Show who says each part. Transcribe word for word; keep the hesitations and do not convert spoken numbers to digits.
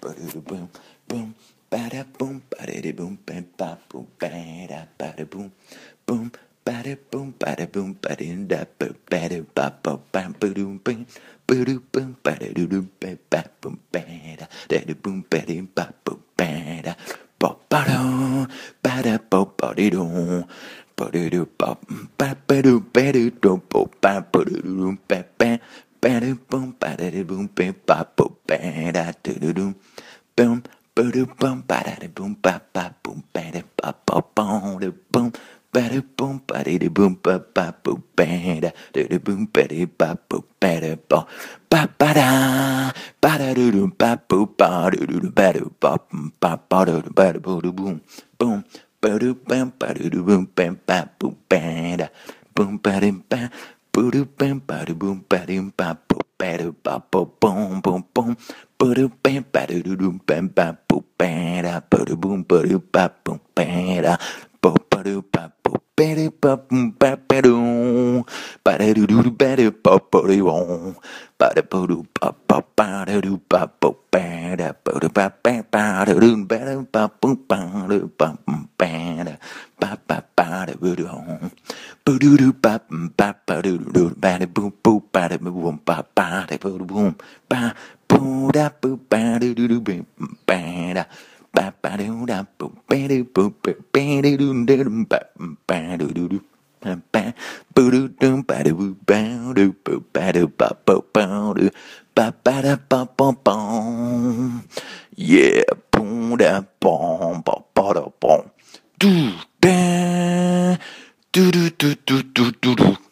Speaker 1: boom, boom, bada boom, bada boom, bam, ba boom, bada bada boom, boom, bada boom, bada boom, bada da boom, bada ba ba bam, boom, boom, boom, boom, bada boom, ba ba boom, bada da boom, bada ba boom, bada ba ba do, bada ba ba di do. Ba-do-do ba ba ba-do ba-do do bo ba ba-do-do ba ba ba-do boom ba-da-do boom ba ba bo ba-da-do-do-do boom ba-do boom ba-da-do boom ba ba boom ba-da ba ba boom boom ba-do boom ba-da-do boom ba ba boom ba-da-do-do boom ba-da ba boom ba-da ba ba ba-da ba-da-do-do ba boom ba-do-do ba-do ba ba ba-do-do ba-do boom boom. Boom, bam, boom, bam, bam, boom, bam, da, boom, bam, bam, boom, bam, boom, bam, bam, boom, bam, boom, boom, boom, boom, bam, boom, bam, bam, boom, bam, da, boom, boom, boom, bam, boom, bam, da, boom, boom, bam, boom, bam, boom, bam, boom, ba do do ba do ba ba do boom, ba do ba do ba ba ba do do ba ba ba da ba do ba ba ba do do ba do ba boom ba do ba ba da ba ba ba do do home, ba do do ba ba ba do do ba do boom boom ba do boom ba ba da boom boom ba boom da boom ba do do do ba da ba ba do da boom ba do boom ba ba do do do ba ba do do do. Ba boo doo doo ba doo boo ba doo boo ba doo ba ba ba doo ba ba da ba ba ba. Yeah, boom da boom ba ba da boom. Do da do do do do do do do.